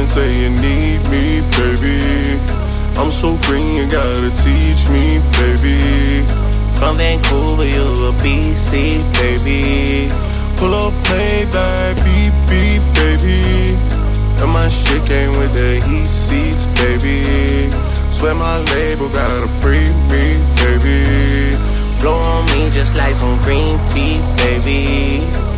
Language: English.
say you need me, baby. I'm so green, you gotta teach me, baby. From Vancouver, you a BC, baby. Pull up, play back, beep, beep, baby. And my shit came with the heat seats, baby. Swear my label gotta free me, baby. Blow on me just like some green tea, baby.